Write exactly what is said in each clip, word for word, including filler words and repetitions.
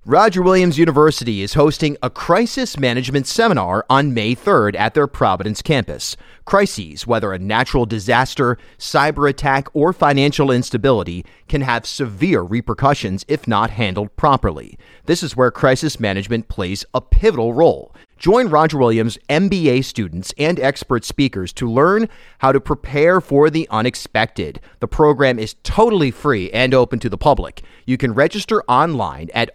Roger Williams University is hosting a crisis management seminar on May third at their Providence campus. Crises, whether a natural disaster, cyber attack, or financial instability, can have severe repercussions if not handled properly. This is where crisis management plays a pivotal role. Join Roger Williams M B A students and expert speakers to learn how to prepare for the unexpected. The program is totally free and open to the public. You can register online at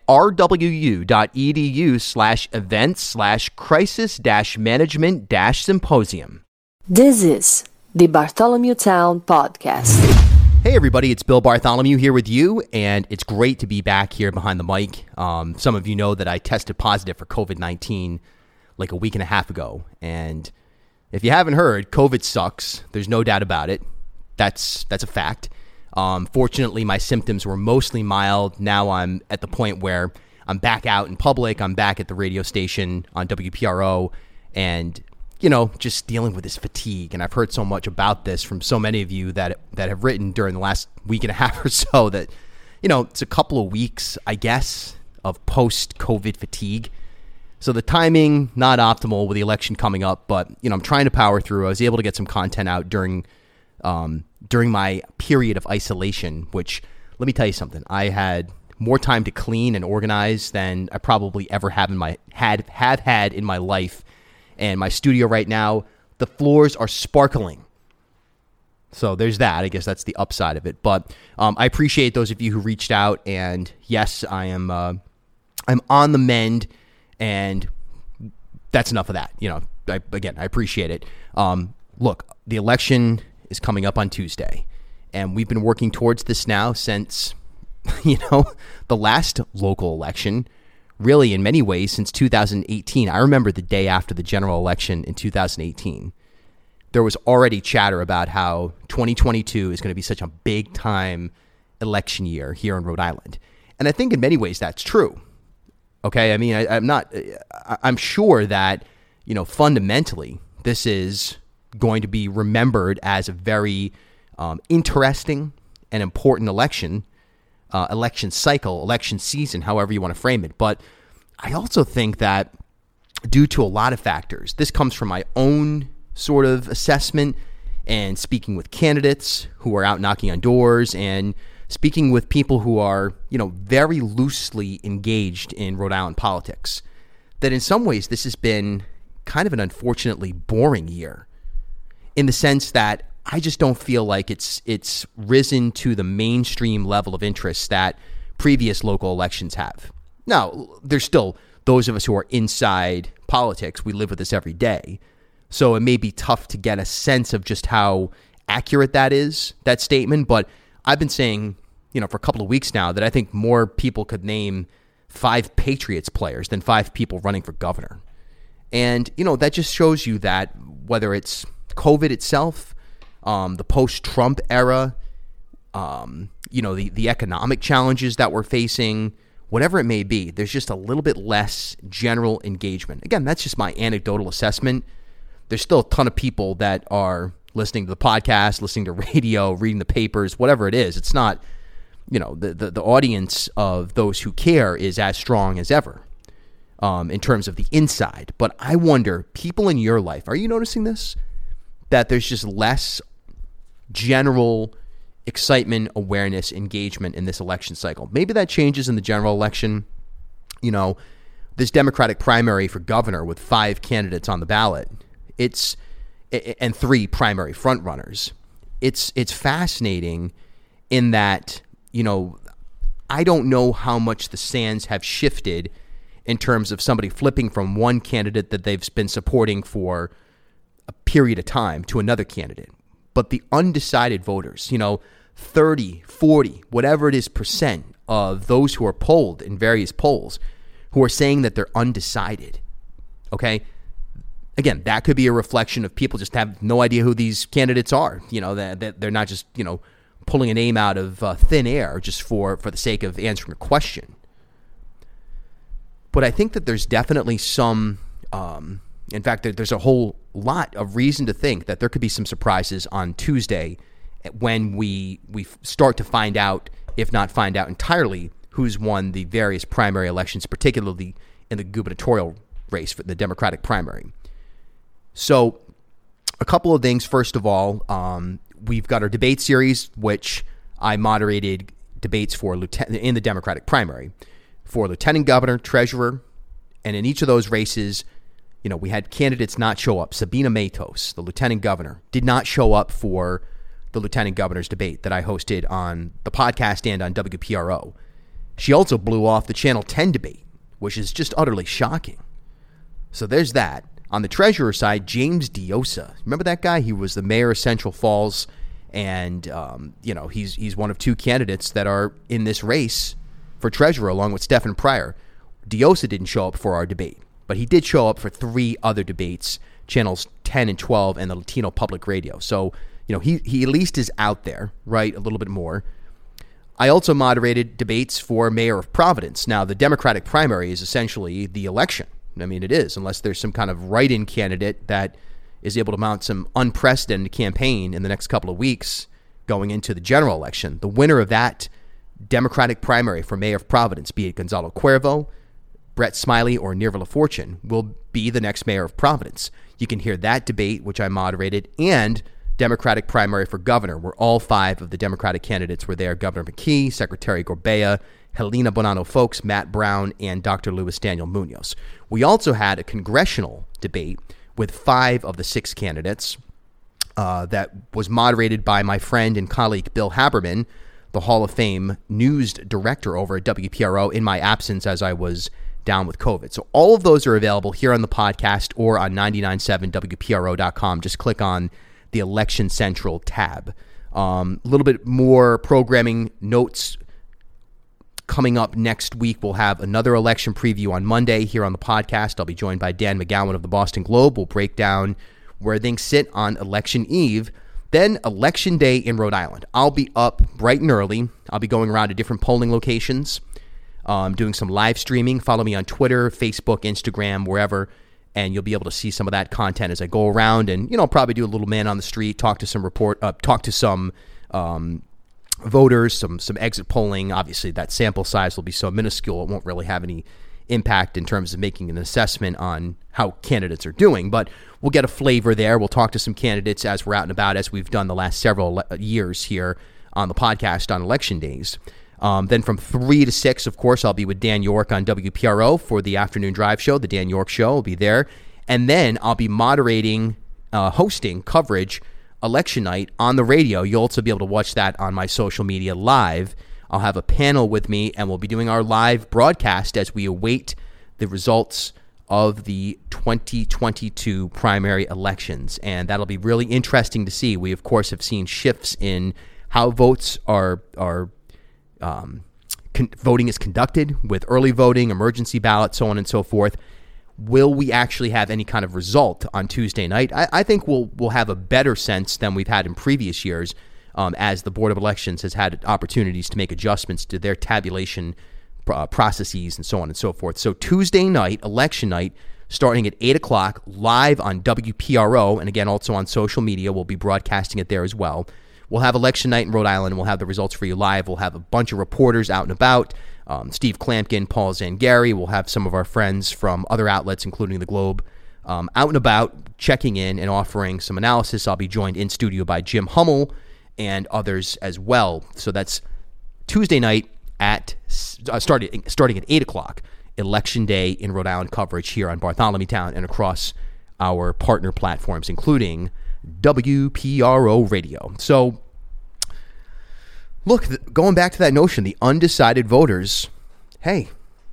rwu.edu slash events slash crisis dash management dash symposium. This is the Bartholomew Town Podcast. Hey everybody, it's Bill Bartholomew here with you, and it's great to be back here behind the mic. Um, some of you know that I tested positive for covid nineteen like a week and a half ago. And if you haven't heard, COVID sucks. There's no doubt about it. That's that's a fact. Um, fortunately, my symptoms were mostly mild. Now I'm at the point where I'm back out in public. I'm back at the radio station on W P R O and, you know, just dealing with this fatigue. And I've heard so much about this from so many of you that that have written during the last week and a half or so that, you know, it's a couple of weeks, I guess, of post-COVID fatigue. So the timing, not optimal with the election coming up, but, you know, I'm trying to power through. I was able to get some content out during um, during my period of isolation, which, let me tell you something. I had more time to clean and organize than I probably ever have in my had have had in my life. And my studio right now, the floors are sparkling. So there's that. I guess that's the upside of it. But um, I appreciate those of you who reached out. And yes, I am uh, I'm on the mend. And that's enough of that. You know, I, again, I appreciate it. Um, look, the election is coming up on Tuesday, and we've been working towards this now since, you know, the last local election, really in many ways since two thousand eighteen. I remember the day after the general election in two thousand eighteen. There was already chatter about how twenty twenty-two is going to be such a big time election year here in Rhode Island. And I think in many ways that's true. Okay, I mean, I, I'm not, I'm sure that, you know, fundamentally, this is going to be remembered as a very um, interesting and important election, uh, election cycle, election season, however you want to frame it. But I also think that due to a lot of factors, this comes from my own sort of assessment and speaking with candidates who are out knocking on doors and speaking with people who are, you know, very loosely engaged in Rhode Island politics, that in some ways this has been kind of an unfortunately boring year in the sense that I just don't feel like it's it's risen to the mainstream level of interest that previous local elections have. Now, there's still those of us who are inside politics. We live with this every day. So it may be tough to get a sense of just how accurate that is, that statement. But I've been saying, you know, for a couple of weeks now that I think more people could name five Patriots players than five people running for governor. And, you know, that just shows you that whether it's COVID itself, um, the post-Trump era, um, you know, the, the economic challenges that we're facing, whatever it may be, there's just a little bit less general engagement. Again, that's just my anecdotal assessment. There's still a ton of people that are listening to the podcast, listening to radio, reading the papers, whatever it is. It's not, you know, the, the, the audience of those who care is as strong as ever um, in terms of the inside. But I wonder, people in your life, are you noticing this? That there's just less general excitement, awareness, engagement in this election cycle. Maybe that changes in the general election. You know, this Democratic primary for governor with five candidates on the ballot, it's and three primary frontrunners. It's it's fascinating in that, you know, I don't know how much the sands have shifted in terms of somebody flipping from one candidate that they've been supporting for a period of time to another candidate. But the undecided voters, you know, thirty, forty, whatever it is percent of those who are polled in various polls who are saying that they're undecided, okay? Again, that could be a reflection of people just have no idea who these candidates are. You know, that they're not just, you know, pulling a name out of uh, thin air just for, for the sake of answering a question. But I think that there's definitely some, um, in fact, there, there's a whole lot of reason to think that there could be some surprises on Tuesday when we we start to find out, if not find out entirely, who's won the various primary elections, particularly in the gubernatorial race for the Democratic primary. So a couple of things. First of all, um, we've got our debate series, which I moderated debates for lieutenant in the Democratic primary for lieutenant governor, treasurer, and in each of those races, you know, we had candidates not show up. Sabina Matos, the lieutenant governor, did not show up for the lieutenant governor's debate that I hosted on the podcast and on W P R O. She also blew off the Channel ten debate, which is just utterly shocking. So there's that. On the treasurer side, James Diossa. Remember that guy? He was the mayor of Central Falls, and um, you know he's he's one of two candidates that are in this race for treasurer, along with Stephen Pryor. Diossa didn't show up for our debate, but he did show up for three other debates, channels ten and twelve, and the Latino Public Radio. So you know he he at least is out there, right? A little bit more. I also moderated debates for mayor of Providence. Now, the Democratic primary is essentially the election. I mean, it is, unless there's some kind of write-in candidate that is able to mount some unprecedented campaign in the next couple of weeks going into the general election. The winner of that Democratic primary for mayor of Providence, be it Gonzalo Cuervo, Brett Smiley, or Nirva LaFortune, will be the next mayor of Providence. You can hear that debate, which I moderated, and Democratic primary for governor, where all five of the Democratic candidates were there: Governor McKee, Secretary Gorbea, Helena Bonanno Folks, Matt Brown, and Doctor Luis Daniel Munoz. We also had a congressional debate with five of the six candidates uh, that was moderated by my friend and colleague Bill Haberman, the Hall of Fame news director over at W P R O, in my absence as I was down with COVID. So all of those are available here on the podcast or on nine nine seven W P R O dot com. Just click on the Election Central tab. Um, a little bit more programming notes coming up next week. We'll have another election preview on Monday here on the podcast. I'll be joined by Dan McGowan of the Boston Globe. We'll break down where things sit on election eve. Then election day in Rhode Island. I'll be up bright and early. I'll be going around to different polling locations, um, doing some live streaming. Follow me on Twitter, Facebook, Instagram, wherever, and you'll be able to see some of that content as I go around. And, you know, I'll probably do a little man on the street, talk to some report, uh, talk to some um, voters, some some exit polling. Obviously, that sample size will be so minuscule, it won't really have any impact in terms of making an assessment on how candidates are doing. But we'll get a flavor there. We'll talk to some candidates as we're out and about, as we've done the last several le- years here on the podcast on election days. Um, then from three to six, of course, I'll be with Dan York on W P R O for the afternoon drive show. The Dan York Show will be there. And then I'll be moderating, uh, hosting coverage election night on the radio. You'll also be able to watch that on my social media live. I'll have a panel with me, and we'll be doing our live broadcast as we await the results of the twenty twenty-two primary elections. And that'll be really interesting to see. We, of course, have seen shifts in how votes are are um, con- voting is conducted with early voting, emergency ballots, so on and so forth. Will we actually have any kind of result on Tuesday night? I, I think we'll we'll have a better sense than we've had in previous years, um, as the Board of Elections has had opportunities to make adjustments to their tabulation uh, processes and so on and so forth. So Tuesday night, election night, starting at eight o'clock, live on W P R O, and again, also on social media. We'll be broadcasting it there as well. We'll have election night in Rhode Island, and we'll have the results for you live. We'll have a bunch of reporters out and about. Um, Steve Klampkin, Paul Zangari. We'll have some of our friends from other outlets, including the Globe, um, out and about, checking in and offering some analysis. I'll be joined in studio by Jim Hummel and others as well. So that's Tuesday night at uh, starting starting at eight o'clock. Election Day in Rhode Island coverage here on Bartholomew Town and across our partner platforms, including W P R O Radio. So, look, going back to that notion, the undecided voters, hey,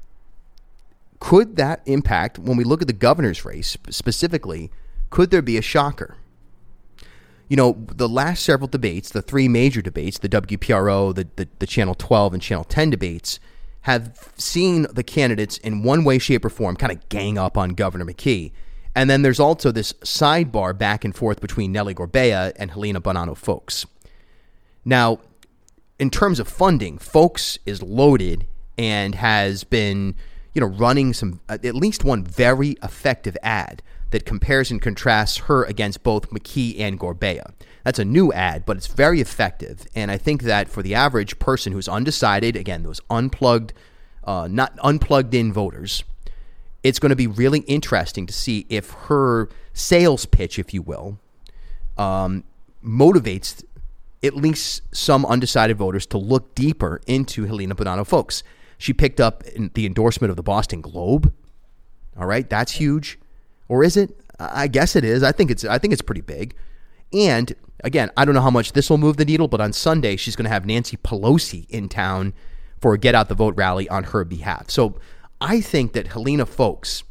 could that impact, when we look at the governor's race specifically, could there be a shocker? You know, the last several debates, the three major debates, the W P R O, the, the, the Channel twelve and Channel ten debates, have seen the candidates in one way, shape, or form kind of gang up on Governor McKee. And then there's also this sidebar back and forth between Nellie Gorbea and Helena Bonanno Folks. Now, in terms of funding, Folks is loaded and has been, you know, running some, at least one very effective ad that compares and contrasts her against both McKee and Gorbea. That's a new ad, but it's very effective. And I think that for the average person who's undecided, again, those unplugged, uh, not unplugged in voters, it's going to be really interesting to see if her sales pitch, if you will, um, motivates at least some undecided voters to look deeper into Helena Buonanno Fuchs. She picked up the endorsement of the Boston Globe. All right, that's huge. Or is it? I guess it is. I think it's I think it's pretty big. And again, I don't know how much this will move the needle, but on Sunday she's going to have Nancy Pelosi in town for a Get Out the Vote rally on her behalf. So I think that Helena Fuchs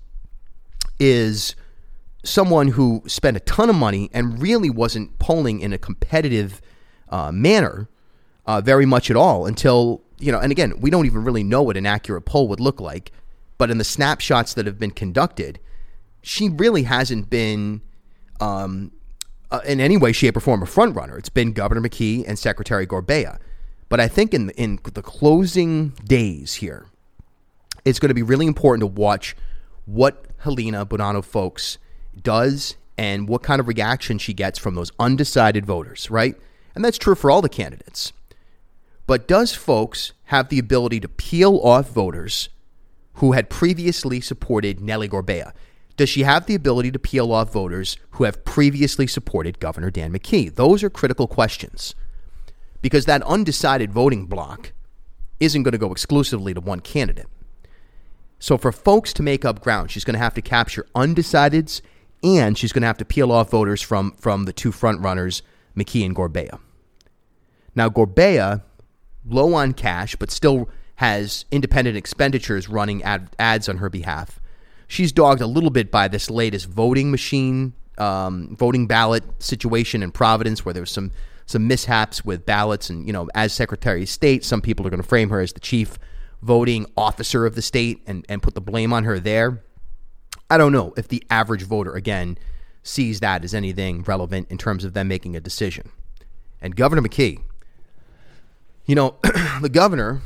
is someone who spent a ton of money and really wasn't polling in a competitive uh, manner uh, very much at all until, you know, and again, we don't even really know what an accurate poll would look like, but in the snapshots that have been conducted, she really hasn't been um, uh, in any way, shape, or form a front runner. It's been Governor McKee and Secretary Gorbea. But I think in in the closing days here, it's going to be really important to watch what Helena Buonanno Fuchs does and what kind of reaction she gets from those undecided voters, right? And that's true for all the candidates. But does Fuchs have the ability to peel off voters who had previously supported Nellie Gorbea? Does she have the ability to peel off voters who have previously supported Governor Dan McKee? Those are critical questions, because that undecided voting block isn't going to go exclusively to one candidate. So for Fuchs to make up ground, she's going to have to capture undecideds, and she's going to have to peel off voters from, from the two front runners, McKee and Gorbea. Now, Gorbea, low on cash, but still has independent expenditures running ad, ads on her behalf. She's dogged a little bit by this latest voting machine, um, voting ballot situation in Providence, where there was some some mishaps with ballots. And, you know, as Secretary of State, some people are going to frame her as the chief voting officer of the state and, and put the blame on her there. I don't know if the average voter, again, sees that as anything relevant in terms of them making a decision. And Governor McKee, you know, the governor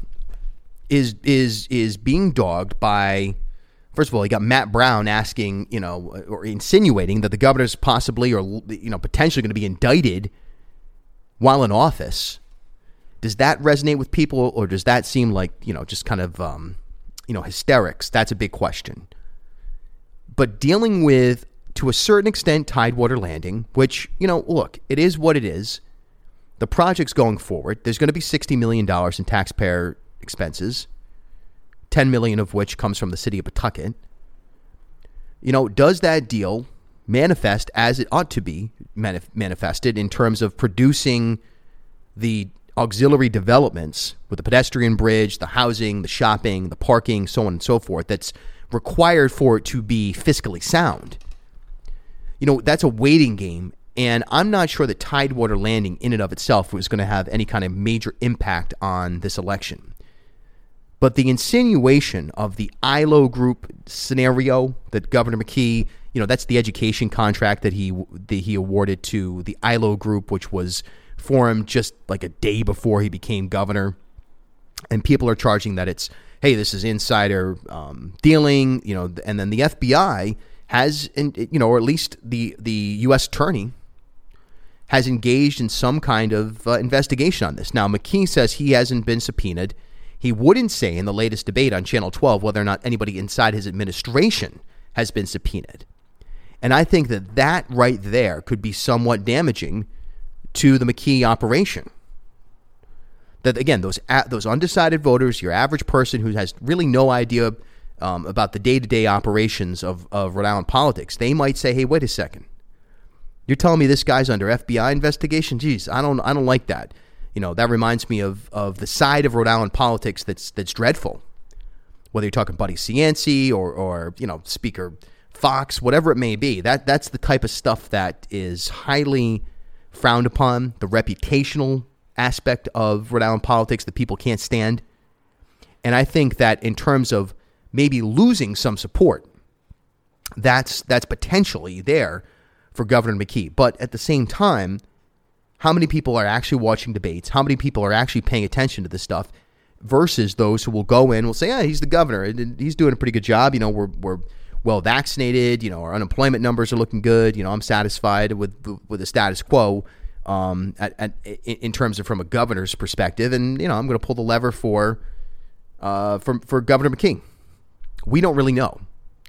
is is is being dogged by, first of all, he got Matt Brown asking, you know, or insinuating that the governor's possibly or, you know, potentially going to be indicted while in office. Does that resonate with people, or does that seem like, you know, just kind of, um, you know, hysterics? That's a big question. But dealing with, to a certain extent, Tidewater Landing, which, you know, look, it is what it is. The project's going forward. There's going to be sixty million dollars in taxpayer expenses, ten million dollars of which comes from the city of Pawtucket. You know, does that deal manifest as it ought to be manif- manifested in terms of producing the auxiliary developments with the pedestrian bridge, the housing, the shopping, the parking, so on and so forth, that's required for it to be fiscally sound? You know, that's a waiting game. And I'm not sure that Tidewater Landing in and of itself was going to have any kind of major impact on this election. But the insinuation of the I L O group scenario that Governor McKee, you know, that's the education contract that he that he awarded to the I L O group, which was formed just like a day before he became governor. And people are charging that it's, hey, this is insider um, dealing, you know, and then the F B I has, you know, or at least the, the U S attorney has engaged in some kind of uh, investigation on this. Now, McKee says he hasn't been subpoenaed. He wouldn't say in the latest debate on Channel twelve whether or not anybody inside his administration has been subpoenaed. And I think that that right there could be somewhat damaging to the McKee operation. That, again, those those undecided voters, your average person who has really no idea um, about the day-to-day operations of, of Rhode Island politics, they might say, hey, wait a second. You're telling me this guy's under F B I investigation? Geez, I don't I don't like that. You know, that reminds me of of the side of Rhode Island politics that's that's dreadful. Whether you're talking Buddy Cianci or or you know Speaker Fox, whatever it may be, that that's the type of stuff that is highly frowned upon. The reputational aspect of Rhode Island politics that people can't stand. And I think that in terms of maybe losing some support, that's that's potentially there for Governor McKee. But at the same time, how many people are actually watching debates? How many people are actually paying attention to this stuff versus those who will go in and will say, yeah, he's the governor and he's doing a pretty good job. You know, we're we're well vaccinated. You know, our unemployment numbers are looking good. You know, I'm satisfied with with the status quo um, at, at, in terms of from a governor's perspective. And, you know, I'm going to pull the lever for, uh, for, for Governor McKee. We don't really know.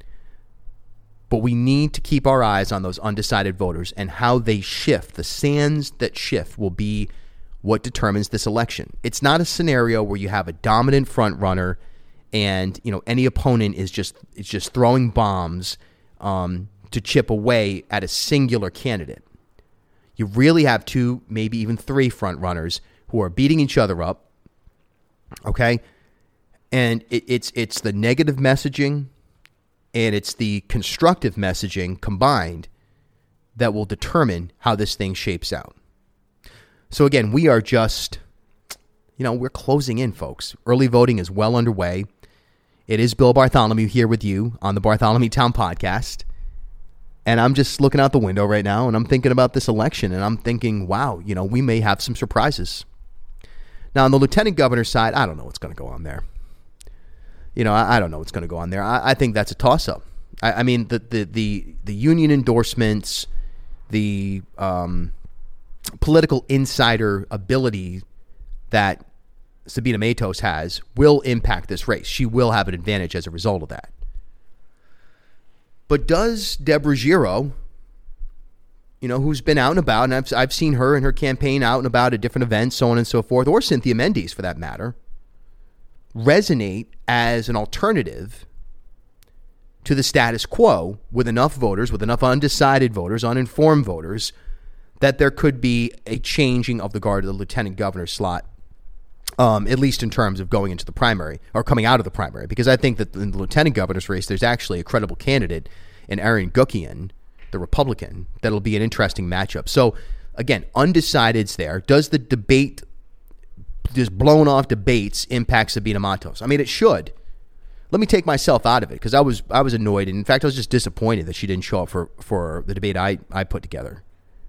But we need to keep our eyes on those undecided voters and how they shift. The sands that shift will be what determines this election. It's not a scenario where you have a dominant front runner and, you know, any opponent is just is just throwing bombs um, to chip away at a singular candidate. You really have two, maybe even three front runners who are beating each other up. Okay, and it, it's it's the negative messaging and it's the constructive messaging combined that will determine how this thing shapes out. So again, we are just, you know, we're closing in, folks. Early voting is well underway. It is Bill Bartholomew here with you on the Bartholomew Town Podcast. And I'm just looking out the window right now and I'm thinking about this election and I'm thinking, wow, you know, we may have some surprises. Now, on the lieutenant governor's side, I don't know what's going to go on there. You know, I, I don't know what's going to go on there. I, I think that's a toss-up. I, I mean, the, the, the, the union endorsements, the um, political insider ability that Sabina Matos has will impact this race. She will have an advantage as a result of that. But does Deborah Giro, you know, who's been out and about, and I've, I've seen her and her campaign out and about at different events, so on and so forth, or Cynthia Mendes for that matter, resonate as an alternative to the status quo with enough voters, with enough undecided voters, uninformed voters, that there could be a changing of the guard of the lieutenant governor slot, um, at least in terms of going into the primary or coming out of the primary? Because I think that in the lieutenant governor's race, there's actually a credible candidate in Aaron Guckian, the Republican, that'll be an interesting matchup. So again, undecideds there. Does the debate, just blown off debates, impact Sabina Matos? I mean, it should. Let me take myself out of it because I was I was annoyed. And in fact, I was just disappointed that she didn't show up for, for the debate I, I put together.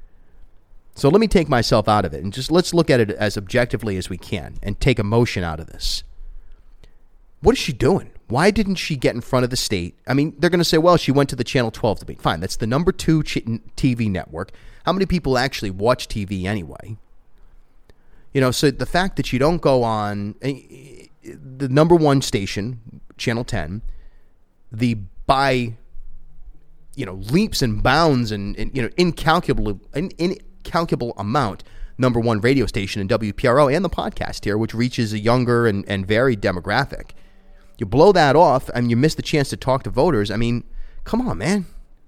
So let me take myself out of it and just let's look at it as objectively as we can and take emotion out of this. What is she doing? Why didn't she get in front of the state? I mean, they're going to say, well, she went to the Channel twelve debate. Fine, that's the number two T V network. How many people actually watch T V anyway? You know, so the fact that you don't go on the number one station, Channel ten, the by, you know, leaps and bounds and, and you know, incalculable, in, incalculable amount, number one radio station in W P R O and the podcast here, which reaches a younger and, and varied demographic. You blow that off and you miss the chance to talk to voters. I mean, come on, man.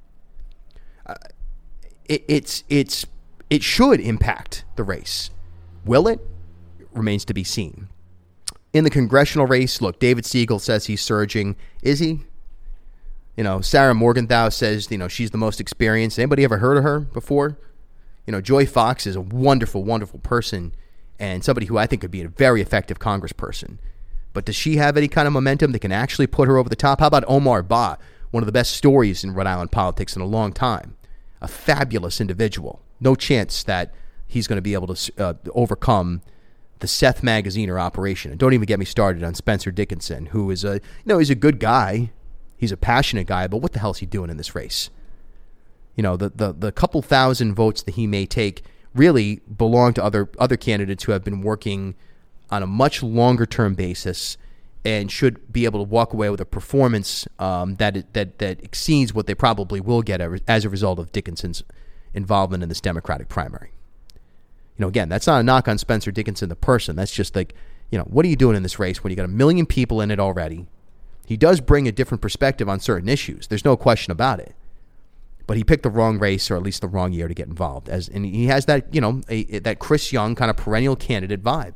Uh, it, it's it's it should impact the race. Will it? Remains to be seen. In the congressional race, look, David Siegel says he's surging. Is he? You know, Sarah Morgenthau says, you know, she's the most experienced. Anybody ever heard of her before? You know, Joy Fox is a wonderful, wonderful person and somebody who I think could be a very effective congressperson. But does she have any kind of momentum that can actually put her over the top? How about Omar Ba, one of the best stories in Rhode Island politics in a long time? A fabulous individual. No chance that he's going to be able to uh, overcome the Seth Magaziner operation. And don't even get me started on Spencer Dickinson, who is a, you know, he's a good guy. He's a passionate guy, but what the hell is he doing in this race? You know, the the, the couple thousand votes that he may take really belong to other other candidates who have been working on a much longer term basis and should be able to walk away with a performance um, that that that exceeds what they probably will get as a result of Dickinson's involvement in this Democratic primary. You know, again, that's not a knock on Spencer Dickinson, the person. That's just like, you know, what are you doing in this race when you got a million people in it already? He does bring a different perspective on certain issues. There's no question about it. But he picked the wrong race, or at least the wrong year to get involved. As and he has that, you know, a, that Chris Young kind of perennial candidate vibe.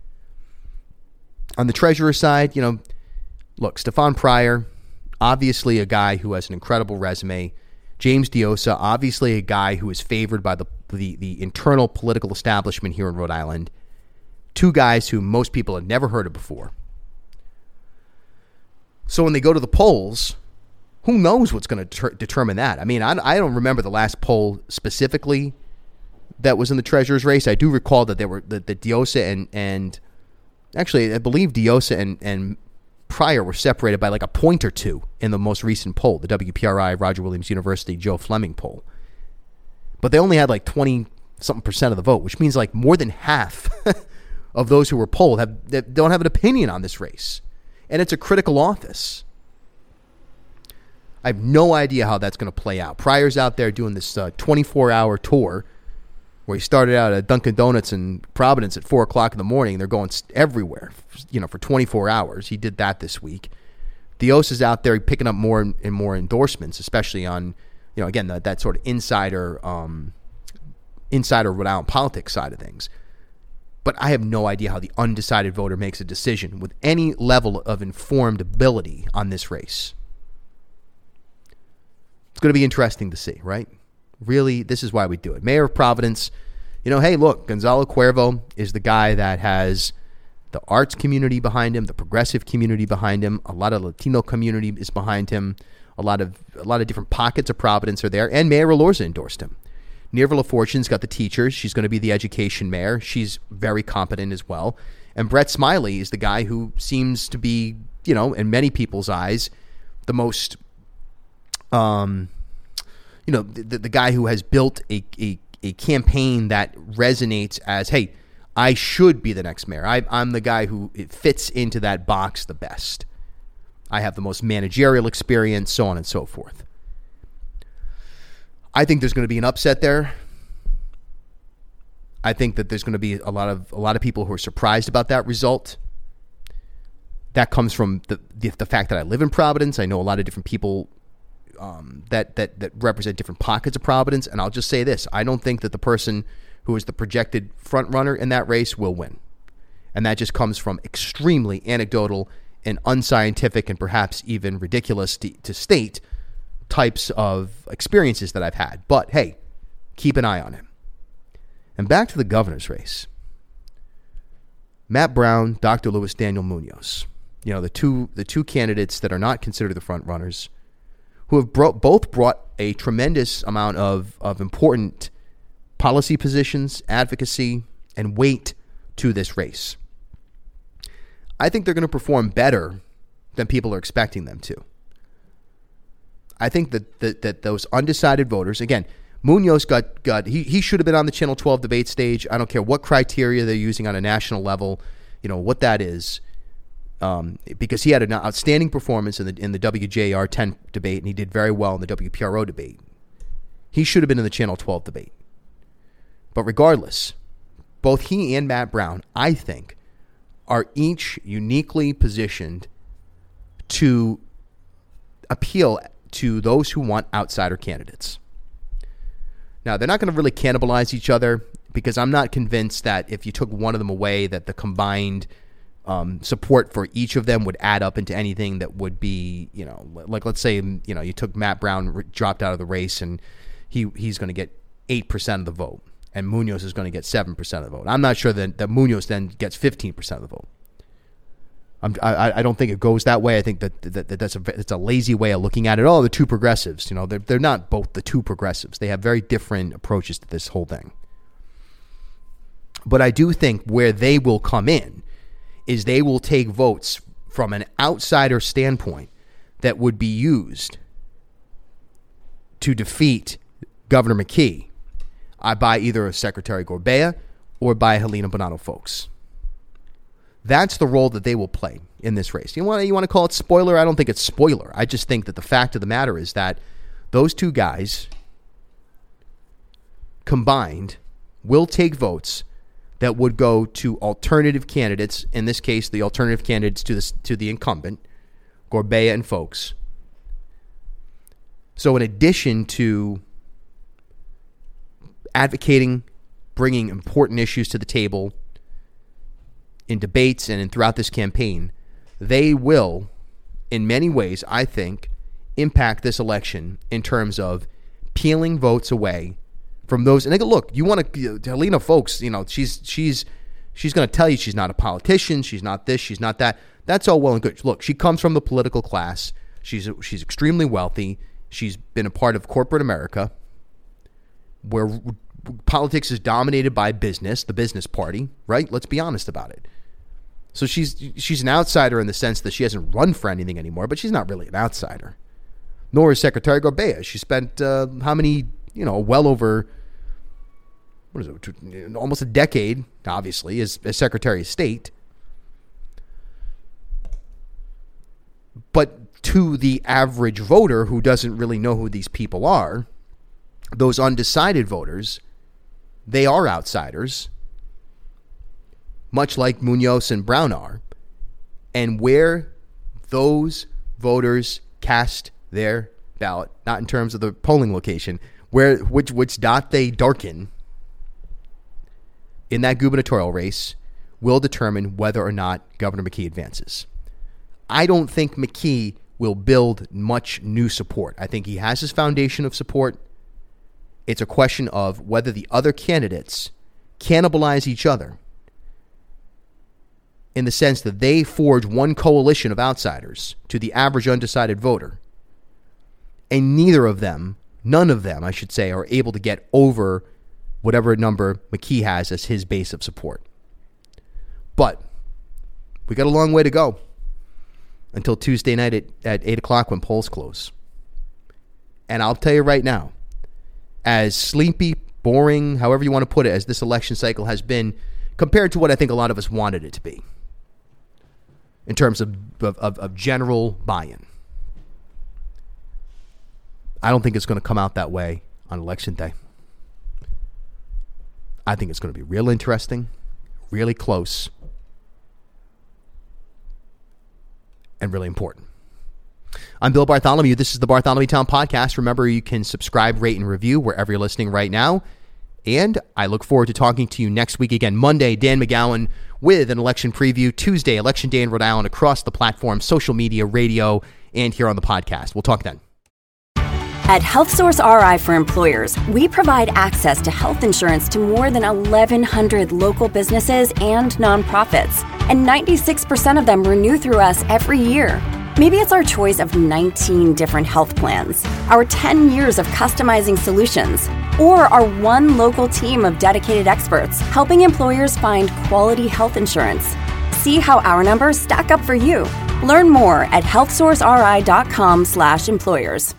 On the treasurer side, you know, look, Stefan Pryor, obviously a guy who has an incredible resume. James Diosa, obviously a guy who is favored by the, the, the internal political establishment here in Rhode Island. Two guys who most people had never heard of before. So when they go to the polls, who knows what's going to ter- determine that? I mean, I, I don't remember the last poll specifically that was in the treasurer's race. I do recall that there were that the Diosa and and actually I believe Diosa and and Pryor were separated by like a point or two in the most recent poll, the W P R I, Roger Williams University, Joe Fleming poll. But they only had like twenty something percent of the vote, which means like more than half of those who were polled have that don't have an opinion on this race. And it's a critical office. I have no idea how that's going to play out. Pryor's out there doing this uh, twenty-four hour tour where he started out at Dunkin' Donuts in Providence at four o'clock in the morning. They're going everywhere, you know, for twenty-four hours. He did that this week. Dios is out there picking up more and more endorsements, especially on, you know, again, that, that sort of insider, um, insider Rhode Island politics side of things. But I have no idea how the undecided voter makes a decision with any level of informed ability on this race. It's going to be interesting to see, right? Really, this is why we do it. Mayor of Providence, you know, hey, look, Gonzalo Cuervo is the guy that has the arts community behind him, the progressive community behind him, a lot of Latino community is behind him, a lot of a lot of different pockets of Providence are there, and Mayor Elorza endorsed him. Nerva LaFortune's got the teachers. She's going to be the education mayor. She's very competent as well. And Brett Smiley is the guy who seems to be, you know, in many people's eyes, the most, um, you know, the, the guy who has built a, a, a campaign that resonates as, hey, I should be the next mayor. I, I'm the guy who it fits into that box the best. I have the most managerial experience, so on and so forth. I think there's going to be an upset there. I think that there's going to be a lot of a lot of people who are surprised about that result. That comes from the the, the fact that I live in Providence. I know a lot of different people um, that that that represent different pockets of Providence, and I'll just say this: I don't think that the person who is the projected front runner in that race will win, and that just comes from extremely anecdotal and unscientific and perhaps even ridiculous to, to state types of experiences that I've had. But hey, keep an eye on him. And back to the governor's race. Matt Brown, Doctor Luis Daniel Munoz. You know, the two the two candidates that are not considered the front runners, who have brought, both brought a tremendous amount of, of important policy positions, advocacy, and weight to this race. I think they're going to perform better than people are expecting them to. I think that, that that those undecided voters, again, Munoz got, got he, he should have been on the Channel twelve debate stage. I don't care what criteria they're using on a national level, you know, what that is, um, because he had an outstanding performance in the in the W J R ten debate, and he did very well in the W P R O debate. He should have been in the Channel twelve debate. But regardless, both he and Matt Brown, I think, are each uniquely positioned to appeal to those who want outsider candidates. Now, they're not going to really cannibalize each other, because I'm not convinced that if you took one of them away, that the combined um, support for each of them would add up into anything that would be, you know, like let's say, you know, you took Matt Brown, dropped out of the race, and he he's going to get eight percent of the vote, and Munoz is going to get seven percent of the vote. I'm not sure that, that Munoz then gets fifteen percent of the vote. I'm, I, I don't think it goes that way. I think that, that, that that's a it's a lazy way of looking at it. Oh, the two progressives, you know, they're they're not both the two progressives. They have very different approaches to this whole thing. But I do think where they will come in is they will take votes from an outsider standpoint that would be used to defeat Governor McKee uh, by either Secretary Gorbea or by Helena Bonanno Folks. That's the role that they will play in this race. You want to, you want to call it spoiler? I don't think it's spoiler. I just think that the fact of the matter is that those two guys combined will take votes that would go to alternative candidates, in this case, the alternative candidates to the, to the incumbent, Gorbea and Folks. So in addition to advocating, bringing important issues to the table in debates and in throughout this campaign, they will, in many ways, I think, impact this election in terms of peeling votes away from those. And they go, look, you want to, Helena Folks, you know, she's she's she's going to tell you she's not a politician, she's not this, she's not that. That's all well and good. Look, she comes from the political class. She's she's extremely wealthy. She's been a part of corporate America, where politics is dominated by business, the business party, right? Let's be honest about it. So she's she's an outsider in the sense that she hasn't run for anything anymore, but she's not really an outsider. Nor is Secretary Gorbea. She spent uh, how many, you know, well over, what is it, almost a decade, obviously, as, as Secretary of State. But to the average voter who doesn't really know who these people are, those undecided voters, they are outsiders, much like Munoz and Brown are. And where those voters cast their ballot, not in terms of the polling location, where which which dot they darken in that gubernatorial race will determine whether or not Governor McKee advances. I don't think McKee will build much new support. I think he has his foundation of support. It's a question of whether the other candidates cannibalize each other in the sense that they forge one coalition of outsiders to the average undecided voter. And neither of them, none of them, I should say, are able to get over whatever number McKee has as his base of support. But we got a long way to go until Tuesday night at, at eight o'clock when polls close. And I'll tell you right now, as sleepy, boring, however you want to put it, as this election cycle has been, compared to what I think a lot of us wanted it to be, in terms of, of, of general buy-in, I don't think it's going to come out that way on Election Day. I think it's going to be real interesting, really close, and really important. I'm Bill Bartholomew. This is the Bartholomew Town Podcast. Remember, you can subscribe, rate, and review wherever you're listening right now. And I look forward to talking to you next week again. Monday, Dan McGowan with an election preview. Tuesday, Election Day in Rhode Island across the platform, social media, radio, and here on the podcast. We'll talk then. At HealthSource R I for Employers, we provide access to health insurance to more than eleven hundred local businesses and nonprofits, and ninety-six percent of them renew through us every year. Maybe it's our choice of nineteen different health plans, our ten years of customizing solutions, or our one local team of dedicated experts helping employers find quality health insurance. See how our numbers stack up for you. Learn more at health source r i dot com slash employers.